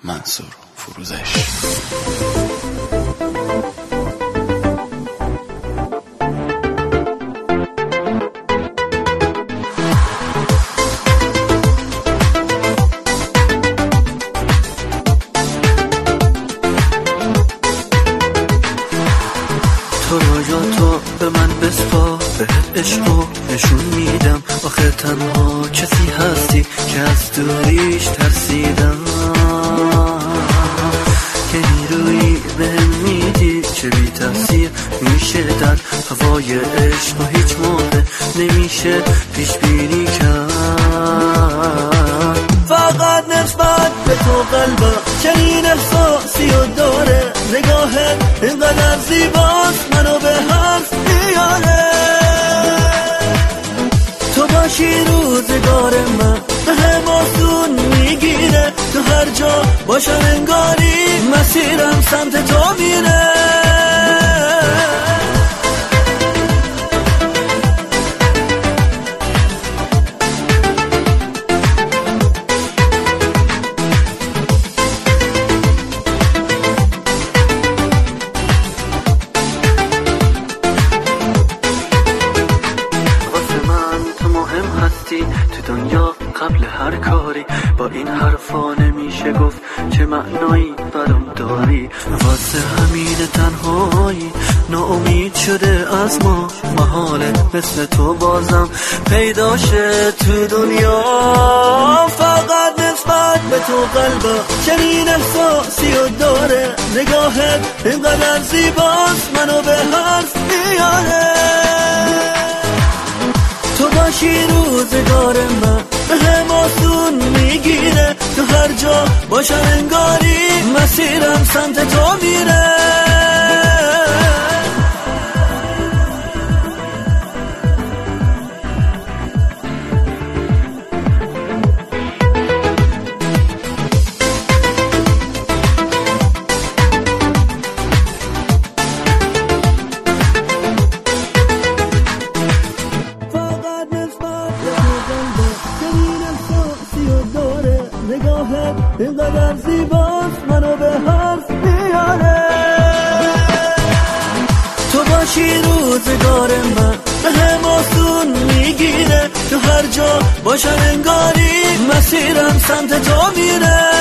منصور فروزش. تو رو تو به من بسپار، بهت عشقو نشون میدم. آخه تنها کسی هستی که از دوریش ترسیدم، که نیرویی بهم میدی که بی تاثیر میشه در هوای عشق و هیچ موقع نمیشه پیش بینی کرد. فقط نسبت به تو قلبم چنین احساسی و داره، نگاهت اینقدر زیباست منو به حرف میاره. تو باشی روزگار من به هم آسون میگیره، تو هر جا باشم انگاری مسیرم سمت تو میره. تو دنیا قبل هر کاری با این حرفا نمیشه گفت چه معنایی برام داری. واسه همین تنهایی ناامید شده از ما، محاله مثل تو بازم پیدا شه تو دنیا. فقط نسبت به تو قلبم چنین احساسی و داره، نگاهت اینقدر زیباست منو به حرف میاره. تو باشی روزگار من به هم آسون میگیره، تو هر جا باشم انگاری مسیرم سمت تو میره. نگاهت اینقدر زیباست منو به حرف میاره. تو باشی روزگار من به هم آسون میگیره، تو هر جا باشم انگاری مسیرم سمت تو میره.